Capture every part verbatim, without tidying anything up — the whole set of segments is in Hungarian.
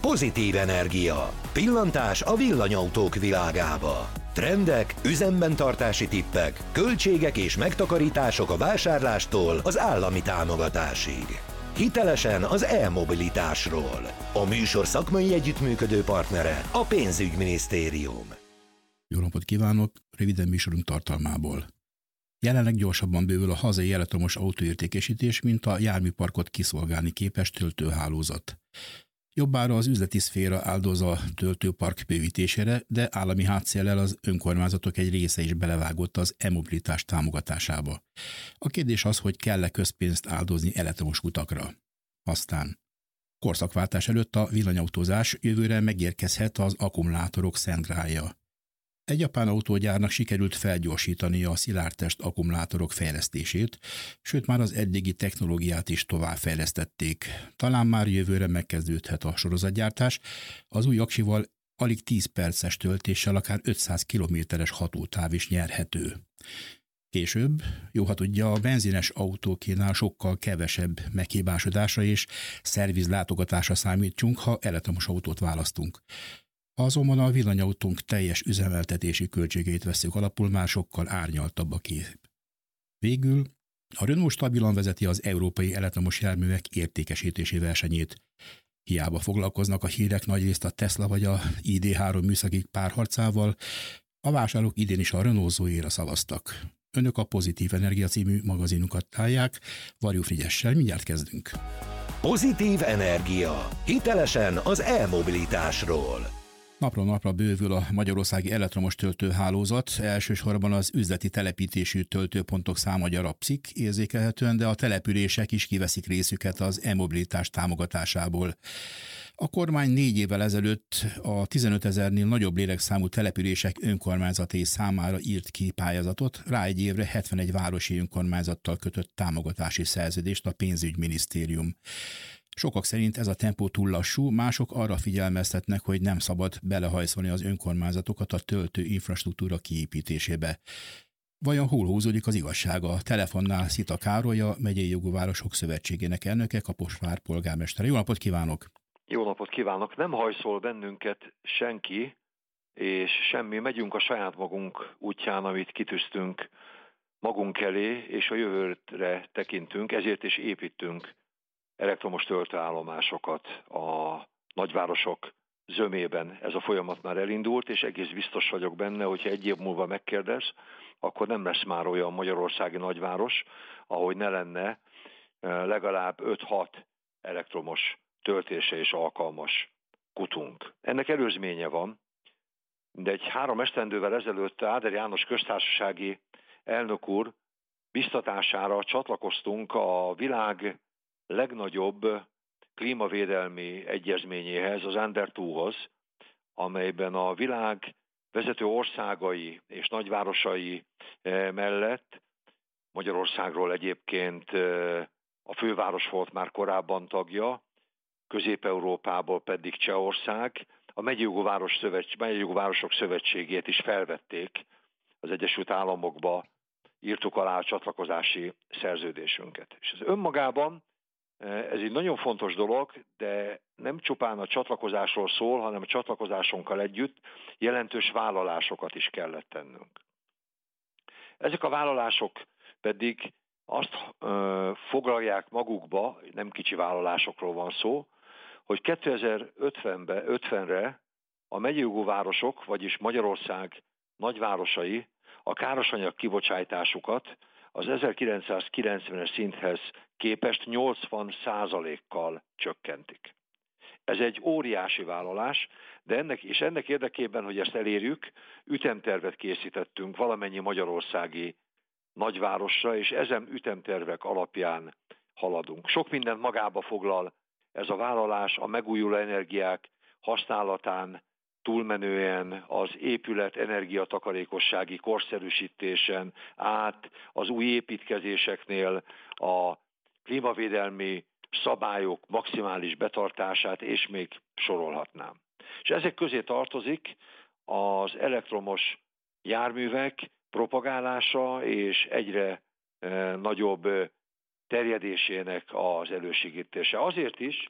Pozitív energia. Pillantás a villanyautók világába. Trendek, üzemben tartási tippek, költségek és megtakarítások a vásárlástól az állami támogatásig. Hitelesen az e-mobilitásról. A műsor szakmai együttműködő partnere a Pénzügyminisztérium. Jó napot kívánok! Röviden műsorunk tartalmából. Jelenleg gyorsabban bővül a hazai elektromos autóértékesítés, mint a járműparkot kiszolgálni képes töltőhálózat. Jobbára az üzleti szféra áldoz a töltőpark bővítésére, de állami hátszéllel az önkormányzatok egy része is belevágott az e-mobilitás támogatásába. A kérdés az, hogy kell-e közpénzt áldozni elektromos utakra. Aztán korszakváltás előtt a villanyautózás, jövőre megérkezhet az akkumulátorok szent grálja. Egy japán autógyárnak sikerült felgyorsítani a szilárdtest akkumulátorok fejlesztését, sőt már az eddigi technológiát is továbbfejlesztették. Talán már jövőre megkezdődhet a sorozatgyártás, az új aksival alig tíz perces töltéssel akár ötszáz kilométeres hatótáv is nyerhető. Később, jó ha tudja, a benzines autókénál sokkal kevesebb meghibásodásra és szervizlátogatásra számítsunk, ha elektromos autót választunk. Ha azonban a villanyautónk teljes üzemeltetési költségeit veszük alapul, már sokkal árnyaltabb a kép. Végül a Renault stabilan vezeti az európai elektromos járművek értékesítési versenyét. Hiába foglalkoznak a hírek nagyrészt a Tesla vagy a i dé három műszaki párharcával, a vásárlók idén is a Renault Zoe-ra szavaztak. Önök a Pozitív Energia című magazinunkat találják, Varjú Frigyessel, mindjárt kezdünk. Pozitív energia. Hitelesen az e-mobilitásról. Napról napra bővül a magyarországi elektromos töltőhálózat, elsősorban az üzleti telepítésű töltőpontok száma gyarapszik érzékelhetően, de a települések is kiveszik részüket az e-mobilitás támogatásából. A kormány négy évvel ezelőtt a tizenötezernél nagyobb lélekszámú települések önkormányzatai számára írt ki pályázatot, rá egy évre hetvenegy városi önkormányzattal kötött támogatási szerződést a Pénzügyminisztérium. Sokak szerint ez a tempó túl lassú, mások arra figyelmeztetnek, hogy nem szabad belehajszolni az önkormányzatokat a töltő infrastruktúra kiépítésébe. Vajon hol húzódik az igazság? A telefonnál Szita Károly, a Megyei Jogú Városok Szövetségének elnöke, Kaposvár polgármestere. Jó napot kívánok! Jó napot kívánok! Nem hajszol bennünket senki, és semmi. Megyünk a saját magunk útján, amit kitűztünk magunk elé, és a jövőre tekintünk, ezért is építünk elektromos töltőállomásokat a nagyvárosok zömében. Ez a folyamat már elindult, és egész biztos vagyok benne, hogyha egy év múlva megkérdez, akkor nem lesz már olyan magyarországi nagyváros, ahogy ne lenne legalább öt-hat elektromos töltése és alkalmas kutunk. Ennek előzménye van, de egy három esztendővel ezelőtt Áder János köztársasági elnök úr biztatására csatlakoztunk a világ legnagyobb klímavédelmi egyezményéhez, az Under kettőhoz, amelyben a világ vezető országai és nagyvárosai mellett Magyarországról egyébként a főváros volt már korábban tagja, Közép-Európából pedig Csehország, a Megyei Jogú Város Szövetség, Megyei Jogú Városok Szövetségét is felvették az Egyesült Államokba, írtuk alá a csatlakozási szerződésünket. És ez önmagában ez egy nagyon fontos dolog, de nem csupán a csatlakozásról szól, hanem a csatlakozásunkkal együtt jelentős vállalásokat is kellett tennünk. Ezek a vállalások pedig azt ö, foglalják magukba, nem kicsi vállalásokról van szó, hogy kétezer-ötvenre a megyei jogú városok, vagyis Magyarország nagyvárosai a károsanyag kibocsátásukat az ezerkilencszázkilencvenes szinthez képest nyolcvan százalékkal csökkentik. Ez egy óriási vállalás, de ennek, és ennek érdekében, hogy ezt elérjük, ütemtervet készítettünk valamennyi magyarországi nagyvárosra, és ezen ütemtervek alapján haladunk. Sok mindent magába foglal ez a vállalás, a megújuló energiák használatán túlmenően az épület energiatakarékossági korszerűsítésen át, az új építkezéseknél a klímavédelmi szabályok maximális betartását, és még sorolhatnám. És ezek közé tartozik az elektromos járművek propagálása és egyre nagyobb terjedésének az elősegítése. Azért is,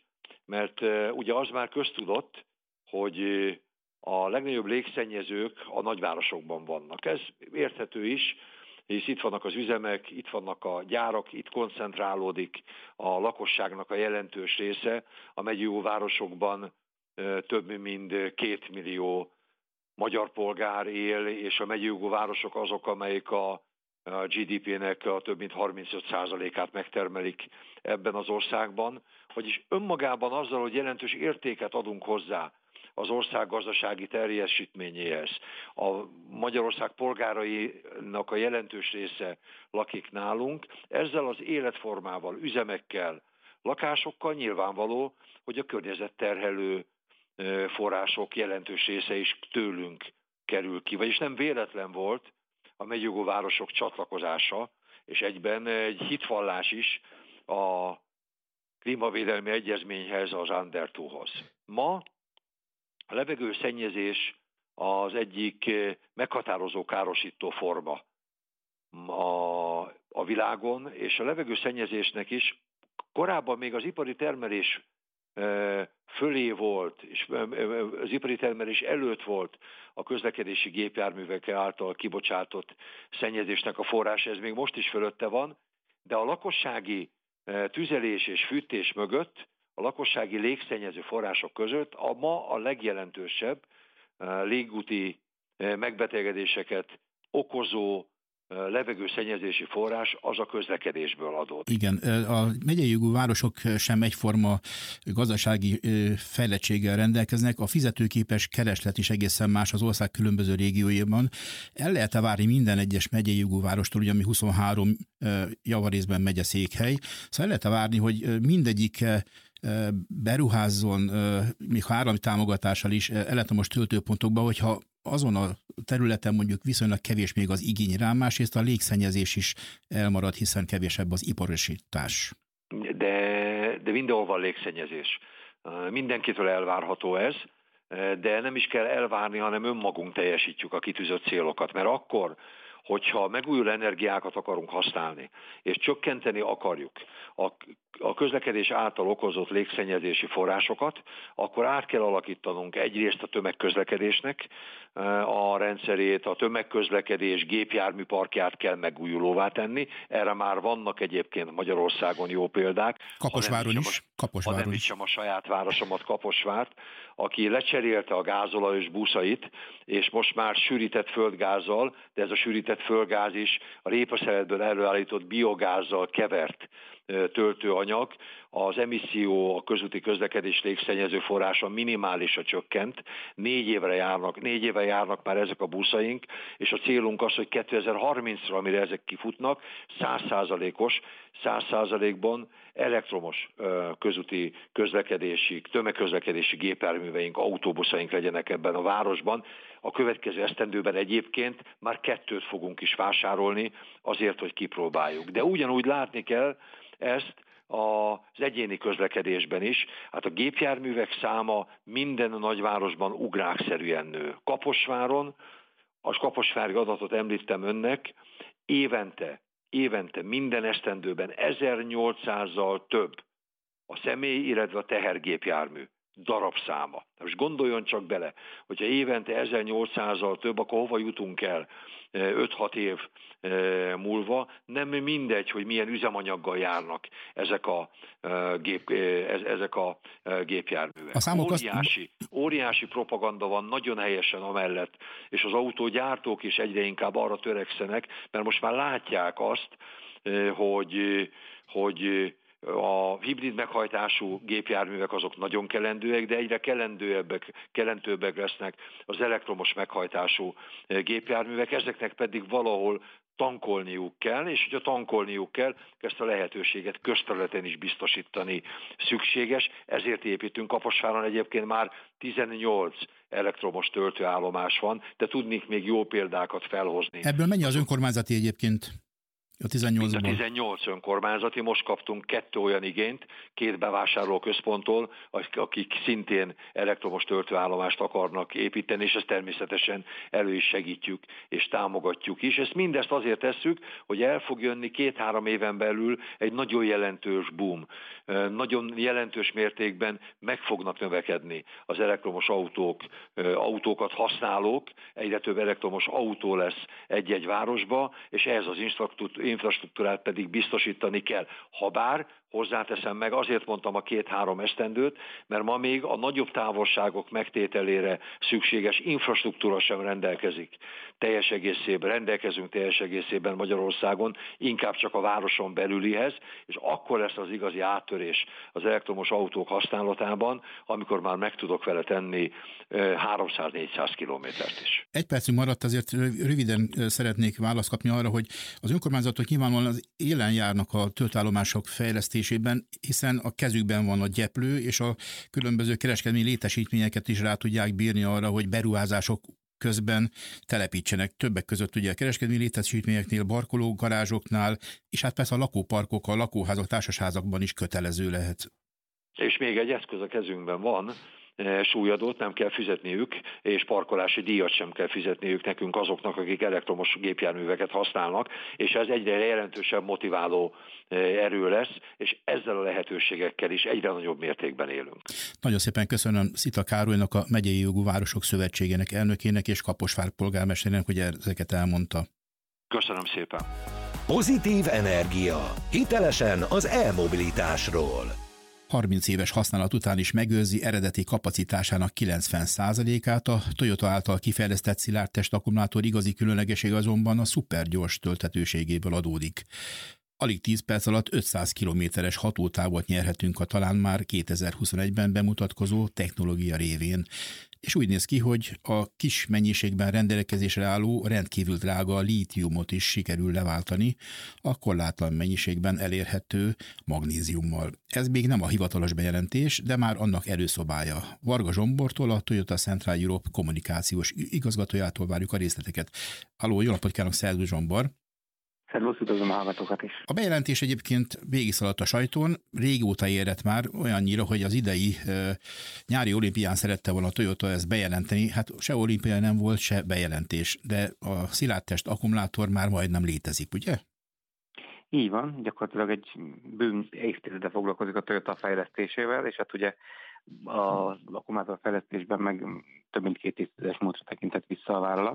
mert ugye az már köztudott, hogy a legnagyobb légszennyezők a nagyvárosokban vannak. Ez érthető is, hisz itt vannak az üzemek, itt vannak a gyárak, itt koncentrálódik a lakosságnak a jelentős része. A megyei városokban több mint két millió magyar polgár él, és a megyei városok azok, amelyik a gé dé pének a több mint harmincöt százalékát megtermelik ebben az országban. Vagyis önmagában azzal, hogy jelentős értéket adunk hozzá az ország gazdasági teljesítményéhez. A Magyarország polgárainak a jelentős része lakik nálunk. Ezzel az életformával, üzemekkel, lakásokkal nyilvánvaló, hogy a környezetterhelő források jelentős része is tőlünk kerül ki. Vagyis nem véletlen volt a megyei városok csatlakozása, és egyben egy hitvallás is a klímavédelmi egyezményhez, az Under kettőhoz. Ma a levegőszennyezés az egyik meghatározó károsító forma a, a világon, és a levegőszennyezésnek is korábban még az ipari termelés fölé volt, és az ipari termelés előtt volt a közlekedési gépjárművek által kibocsátott szennyezésnek a forrása, ez még most is fölötte van, de a lakossági tüzelés és fűtés mögött, a lakossági légszennyező források között a ma a legjelentősebb légúti megbetegedéseket okozó levegőszennyezési forrás az a közlekedésből adott. Igen, a megyei jogú városok sem egyforma gazdasági fejlettséggel rendelkeznek, a fizetőképes kereslet is egészen más az ország különböző régióiban. El lehet-e várni minden egyes megyei jogú várostól, ugye ami huszonhárom javarészben megyeszékhely, szóval el lehet-e várni, hogy mindegyik beruházzon, még ha állami támogatással is elektromos töltőpontokba, hogyha azon a területen mondjuk viszonylag kevés még az igény rá, másrészt a légszennyezés is elmarad, hiszen kevesebb az iparosítás. De, de mindenhol van légszennyezés. Mindenkitől elvárható ez, de nem is kell elvárni, hanem önmagunk teljesítjük a kitűzött célokat, mert akkor, hogyha megújuló energiákat akarunk használni, és csökkenteni akarjuk a, a közlekedés által okozott légszennyezési forrásokat, akkor át kell alakítanunk egyrészt a tömegközlekedésnek a rendszerét, a tömegközlekedés gépjárműparkját kell megújulóvá tenni. Erre már vannak egyébként Magyarországon jó példák. Kaposváron is. Ha nem is a saját városomat, Kaposvárt, aki lecserélte a gázolajos buszait, és most már sűrített földgázzal, de ez a sűrített földgáz is a répaszeletből előállított biogázzal kevert töltőanyag, az emisszió, a közúti közlekedés légszennyező forrása minimálisra csökkent, négy évre járnak, négy éve járnak már ezek a buszaink, és a célunk az, hogy kétezer-harmincra, amire ezek kifutnak, száz százalékos, száz százalékban elektromos közúti közlekedési, tömegközlekedési gépjárműveink, autóbuszaink legyenek ebben a városban. A következő esztendőben egyébként már kettőt fogunk is vásárolni azért, hogy kipróbáljuk. De ugyanúgy látni kell ezt az egyéni közlekedésben is. Hát a gépjárművek száma minden nagyvárosban ugrákszerűen nő. Kaposváron, a kaposvári adatot említem önnek, évente, évente minden esztendőben ezernyolcszázzal több a személy, illetve a tehergépjármű darabszáma. Most gondoljon csak bele, hogyha évente ezernyolcszázzal több, akkor hova jutunk el öt-hat év múlva? Nem mindegy, hogy milyen üzemanyaggal járnak ezek a, gép, ezek a gépjárművek. A óriási, óriási propaganda van nagyon helyesen amellett, és az autógyártók is egyre inkább arra törekszenek, mert most már látják azt, hogy, hogy a hibrid meghajtású gépjárművek azok nagyon kelendőek, de egyre kelendőbbek, kelentőbbek lesznek az elektromos meghajtású gépjárművek, ezeknek pedig valahol tankolniuk kell, és hogyha tankolniuk kell, ezt a lehetőséget közterületen is biztosítani szükséges, ezért építünk. Kaposváron egyébként már tizennyolc elektromos töltőállomás van, de tudnék még jó példákat felhozni. Ebből mennyi az önkormányzati egyébként? A tizennyolcban. A tizennyolc önkormányzati, most kaptunk kettő olyan igényt, két bevásárlóközponttól, akik szintén elektromos töltőállomást akarnak építeni, és ezt természetesen elő is segítjük és támogatjuk is. Ezt mindezt azért tesszük, hogy el fog jönni két-három éven belül egy nagyon jelentős boom. Nagyon jelentős mértékben meg fognak növekedni az elektromos autók, autókat használók, egyre több elektromos autó lesz egy-egy városba, és ehhez az infrastruktúrát pedig biztosítani kell. Habár, hozzáteszem meg, azért mondtam a két-három esztendőt, mert ma még a nagyobb távolságok megtételére szükséges infrastruktúra sem rendelkezik. Teljes egészében, rendelkezünk teljes egészében Magyarországon, inkább csak a városon belülihez, és akkor lesz az igazi áttörés az elektromos autók használatában, amikor már meg tudok vele tenni háromszáz-négyszáz kilométert is. Egy percünk maradt, azért röviden szeretnék választ kapni arra, hogy az önkormányzatok nyilvánvalóan az élen járnak a töltőállomások fejlesztésében, hiszen a kezükben van a gyeplő, és a különböző kereskedelmi létesítményeket is rá tudják bírni arra, hogy beruházások közben telepítsenek. Többek között ugye a kereskedelmi létesítményeknél, parkoló garázsoknál, és hát persze a lakóparkok, a lakóházak, társasházakban is kötelező lehet. És még egy eszköz a kezünkben van, súlyadót nem kell fizetniük, és parkolási díjat sem kell fizetniük nekünk azoknak, akik elektromos gépjárműveket használnak, és ez egyre jelentősebb motiváló erő lesz, és ezzel a lehetőségekkel is egyre nagyobb mértékben élünk. Nagyon szépen köszönöm Szita Károlynak, a Megyei Jogú Városok Szövetségének elnökének és Kaposvár polgármesterének, hogy ezeket elmondta. Köszönöm szépen. Pozitív energia. Hitelesen az e-mobilitásról. harminc éves használat után is megőrzi eredeti kapacitásának kilencven százalékát, a Toyota által kifejlesztett szilárdtest akkumulátor igazi különlegessége azonban a szupergyors tölthetőségéből adódik. Alig tíz perc alatt ötszáz kilométeres hatótávot nyerhetünk a talán már kétezer-huszonegyben bemutatkozó technológia révén. És úgy néz ki, hogy a kis mennyiségben rendelkezésre álló rendkívül drága lítiumot is sikerül leváltani a korlátlan mennyiségben elérhető magnéziummal. Ez még nem a hivatalos bejelentés, de már annak előszobája. Varga Zsombortól, a Toyota Central Europe kommunikációs igazgatójától várjuk a részleteket. Halló, jó napot kívánok, szervusz Zsombor! Szervusz, üdvözlöm a hallgatókat is. A bejelentés egyébként végighaladt a sajtón, régóta érett már olyannyira, hogy az idei e, nyári olimpián szerette volna a Toyota ezt bejelenteni. Hát se olimpia nem volt, se bejelentés, de a szilárdtest akkumulátor már majdnem létezik, ugye? Így van, gyakorlatilag egy bő évtizede foglalkozik a Toyota fejlesztésével, és hát ugye az akkumulátor fejlesztésben meg több mint két évtizedes múltra tekintett vissza a vállalat,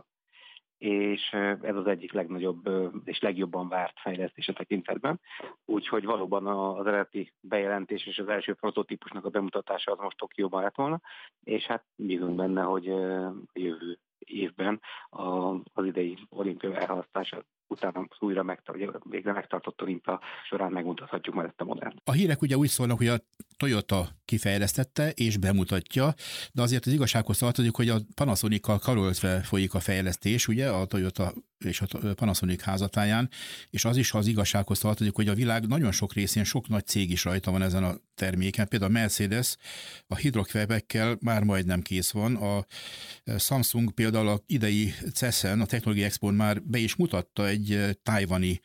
és ez az egyik legnagyobb és legjobban várt fejlesztés a tekintetben. Úgyhogy valóban az eredeti bejelentés és az első prototípusnak a bemutatása az most Tokióban lett volna, és hát bízunk benne, hogy a jövő évben az idei olimpia elhalasztása utána újra megtart, végre megtartott olimpia során megmutathatjuk majd ezt a modellt. A hírek ugye úgy szólnak, hogy a Toyota kifejlesztette és bemutatja, de azért az igazsághoz tartozik, hogy a Panasonic-kal karöltve folyik a fejlesztés, ugye, a Toyota és a Panasonic házatáján, és az is, ha az igazsághoz tartozik, hogy a világ nagyon sok részén sok nagy cég is rajta van ezen a terméken. Például a Mercedes a hidrokvebekkel már majdnem kész van, a Samsung például a idei cé e es-en, a Technology Expon már be is mutatta egy tájvani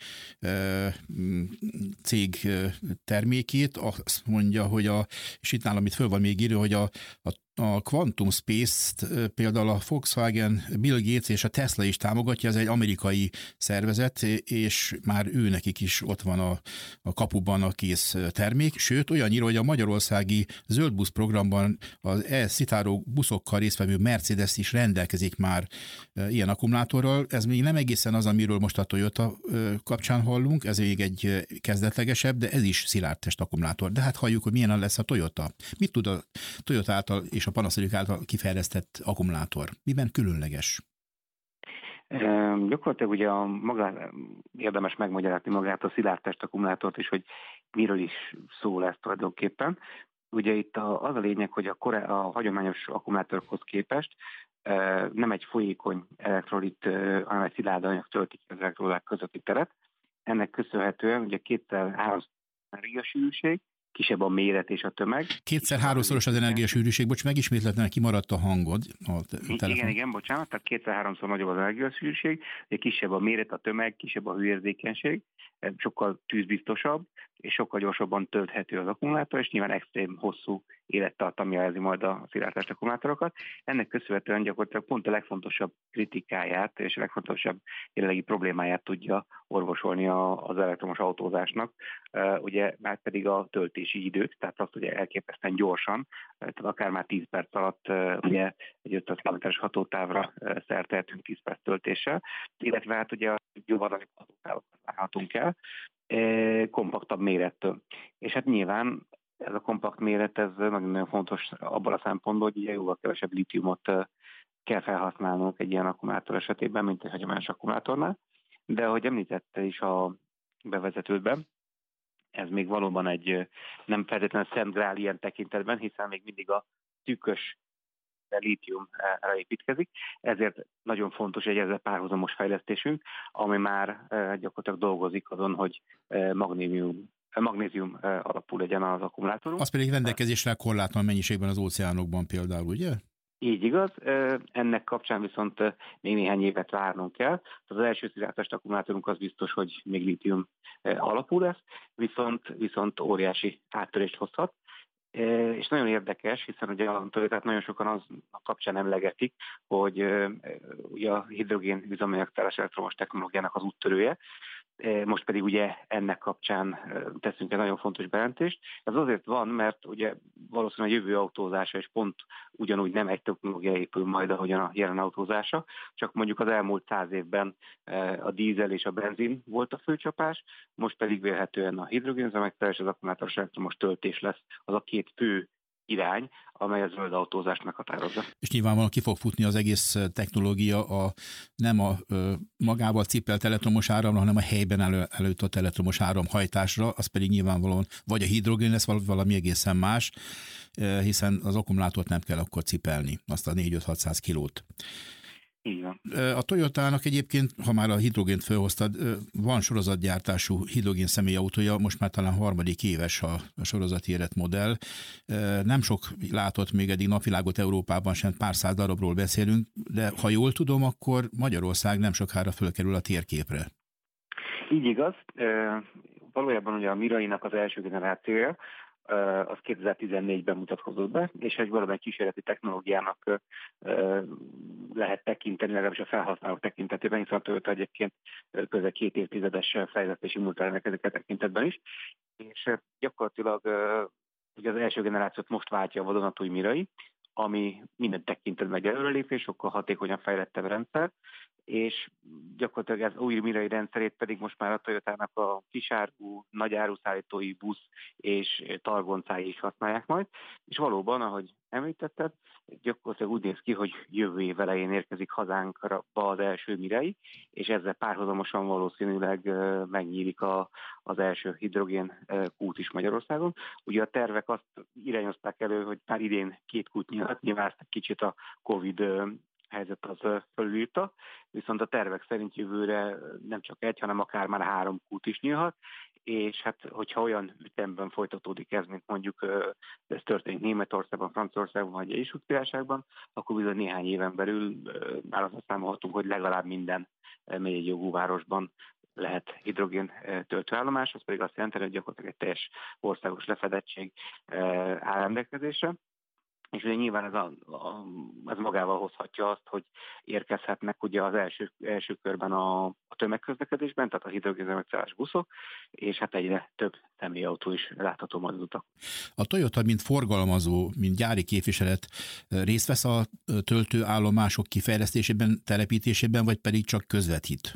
cég termékét, azt mondja, hogy a, és itt nálam itt föl van még írva, hogy a, a A Quantum Space-t például a Volkswagen, Bill Gates és a Tesla is támogatja, ez egy amerikai szervezet, és már ő nekik is ott van a, a kapuban a kész termék, sőt olyannyira, hogy a magyarországi zöldbusz programban az e-szitáró buszokkal résztvevő Mercedes is rendelkezik már ilyen akkumulátorral. Ez még nem egészen az, amiről most a Toyota kapcsán hallunk, ez még egy kezdetlegesebb, de ez is szilárdtest akkumulátor. De hát halljuk, hogy milyen lesz a Toyota. Mit tud a Toyota által és a Panasonic által kifejlesztett akkumulátor? Miben különleges? E, gyakorlatilag ugye a maga, érdemes megmagyarázni magát a szilárdtest akkumulátort is, hogy miről is szól ez tulajdonképpen. Ugye itt a, az a lényeg, hogy a, korá, a hagyományos akkumulátorokhoz képest e, nem egy folyékony elektrolit, e, hanem egy szilárd anyag tölti az elektrolák közötti teret. Ennek köszönhetően ugye kétszer három energiasűrűség kisebb a méret és a tömeg. Kétszer-háromszoros az energiasűrűség, bocs, megismétletlen, kimaradt a hangod. A telefon. Igen, igen, bocsánat, tehát kétszer-háromszor nagyobb az energiasűrűség, kisebb a méret, a tömeg, kisebb a hőérzékenység, sokkal tűzbiztosabb, és sokkal gyorsabban tölthető az akkumulátor, és nyilván extrém hosszú élettartam jelzi majd a szilárdtest akkumulátorokat. Ennek köszönhetően gyakorlatilag pont a legfontosabb kritikáját és a legfontosabb jelenlegi problémáját tudja orvosolni az elektromos autózásnak, ugye már pedig a töltési időt, tehát azt ugye elképesztően gyorsan, tehát akár már tíz perc alatt ugye egy ötszáz kilométeres hatótávra szertehetünk tíz perc töltéssel, illetve hát ugye a jóval hatótávokat várhatunk el, kompaktabb mérettől. És hát nyilván ez a kompakt méret, ez nagyon fontos abban a szempontból, hogy ugye jóval kevesebb lítiumot kell felhasználnunk egy ilyen akkumulátor esetében, mint egy hagyományos akkumulátornál. De ahogy említette is a bevezetődben, ez még valóban egy nem feltétlenül szent grál ilyen tekintetben, hiszen még mindig a szűkös lítiumra építkezik, ezért nagyon fontos egy ezzel párhuzamos fejlesztésünk, ami már gyakorlatilag dolgozik azon, hogy magnézium, magnézium alapú legyen az akkumulátorunk. Az pedig rendelkezésre korlátlan mennyiségben az óceánokban például, ugye? Így igaz, ennek kapcsán viszont még néhány évet várnunk kell. Az első szilárdtest akkumulátorunk az biztos, hogy még lítium alapú lesz, viszont, viszont óriási áttörést hozhat. És nagyon érdekes, hiszen ugye tehát nagyon sokan az kapcsán emlegetik, hogy ugye a hidrogén üzemanyagcellás elektromos technológiának az úttörője, most pedig ugye ennek kapcsán teszünk egy nagyon fontos bejelentést. Ez azért van, mert ugye valószínűleg a jövő autózása is pont ugyanúgy nem egy technológia épül majd, ahogyan a jelen autózása, csak mondjuk az elmúlt száz évben a dízel és a benzin volt a főcsapás, most pedig vélhetően a hidrogén üzemanyagcellás és az akkumulátoros elektromos töltés lesz az a két fő irány, amely a zöld autózást meghatározza. És nyilvánvalóan ki fog futni az egész technológia a, nem a ö, magával cipelt elektromos áramra, hanem a helyben elő, előtt elektromos áramhajtásra, az pedig nyilvánvalóan vagy a hidrogén lesz, vagy valami egészen más, hiszen az akkumulátort nem kell akkor cipelni, azt a négy-öt-hatszáz kilót. Így van. A Toyotának egyébként, ha már a hidrogént felhoztad, van sorozatgyártású hidrogén személyautója, most már talán harmadik éves a, a sorozati életmodell. Nem sok látott még eddig napvilágot Európában, sem pár száz darabról beszélünk, de ha jól tudom, akkor Magyarország nem sokára fölkerül a térképre. Így igaz. Valójában ugye a Mirainak az első generációja, az kétezer-tizennégyben mutatkozott be, és egy valamely kísérleti technológiának lehet tekinteni, legalábbis a felhasználók tekintetében, hiszen a Toyota egyébként közel két évtizedes fejlesztési múltra rendelkezik a tekintetben is, és gyakorlatilag ugye az első generációt most váltja a vadonatúj Mirai, ami minden tekintetben egy előrelépés, sokkal hatékonyabb, fejlettebb rendszer, és gyakorlatilag ez új Mirai rendszerét pedig most már a Toyotának a kisárgú, nagy áruszállítói busz és targoncái is használják majd, és valóban, ahogy említetted, gyakorlatilag úgy néz ki, hogy jövő év elején érkezik hazánkra az első Mirai, és ezzel párhuzamosan valószínűleg megnyílik a, az első hidrogén kút is Magyarországon. Ugye a tervek azt irányozták elő, hogy már idén két kút nyílt, nyilván ezt kicsit a Covid helyzet az fölülírta, viszont a tervek szerint jövőre nem csak egy, hanem akár már három kút is nyílhat, és hát hogyha olyan ütemben folytatódik ez, mint mondjuk ez történik Németországban, Franciaországban vagy Egyesült Királyságban, akkor bizony néhány éven belül már azt számolhatunk, hogy legalább minden megyejogú városban lehet hidrogén töltőállomás, az pedig azt jelenti, hogy gyakorlatilag egy teljes országos lefedettség áll rendelkezésre. És ugye nyilván ez, a, a, ez magával hozhatja azt, hogy érkezhetnek ugye az első, első körben a, a tömegközlekedésben, tehát a hidrogénüzemanyagcellás buszok, és hát egyre több személyautó is látható majd az utak. A Toyota, mint forgalmazó, mint gyári képviselet részt vesz a töltőállomások kifejlesztésében, telepítésében, vagy pedig csak közvetít?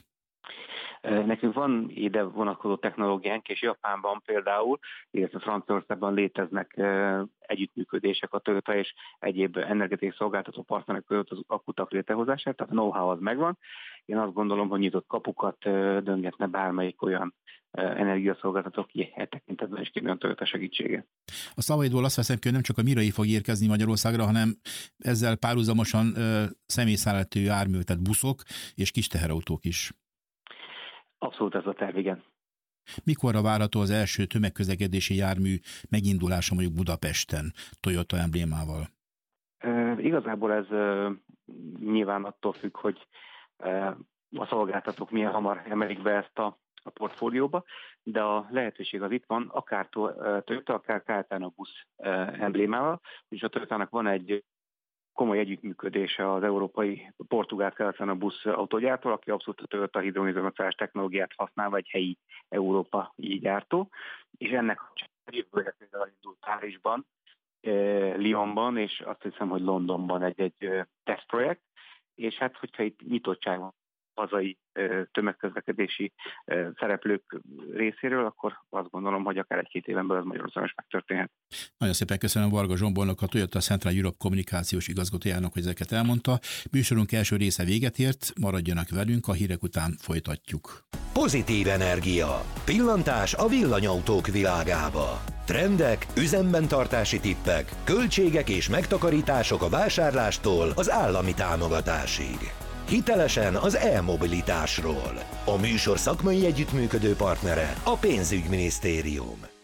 Nekünk van ide vonatkozó technológiánk, és Japánban például, illetve Franciaországban léteznek együttműködések a Toyota és egyéb energetikai szolgáltató partnerek között az akutak létrehozását, tehát a know-how az megvan. Én azt gondolom, hogy nyitott kapukat döngetne bármelyik olyan energiaszolgáltató, ki e tekintetben is kívül a Toyota segítsége. A szavaidból azt veszem ki, hogy nem csak a Mirai fog érkezni Magyarországra, hanem ezzel párhuzamosan személyszállító jármű, tehát buszok és kis teherautók is. Abszolút ez a terv, igen. Mikorra várható az első tömegközlekedési jármű megindulása mondjuk Budapesten Toyota emblémával? E, igazából ez e, nyilván attól függ, hogy e, a szolgáltatók milyen hamar emelik be ezt a, a portfólióba, de a lehetőség az itt van, akár Toyota, akár Caetano busz e, emblémával, és a Toyotának van egy komoly együttműködése az európai portugál Caetano busz autógyártó, aki abszolút a Toyota hidrogénzömötás technológiát használ, vagy helyi európai gyártó, és ennek jövőre például indult Párizsban, Lyonban, és azt hiszem, hogy Londonban egy-egy tesztprojekt, és hát, hogyha itt nyitottság van hazai tömegközlekedési szereplők részéről, akkor azt gondolom, hogy akár egy-két éven belül ez Magyarországon is megtörténhet. Nagyon szépen köszönöm Varga Zsombornak, a Toyota Central Europe kommunikációs igazgatójának, hogy ezeket elmondta. Műsorunk első része véget ért, maradjanak velünk, a hírek után folytatjuk. Pozitív energia. Pillantás a villanyautók világába. Trendek, üzemben tartási tippek, költségek és megtakarítások a vásárlástól az állami támogatásig. Hitelesen az e-mobilitásról. A műsor szakmai együttműködő partnere a Pénzügyminisztérium.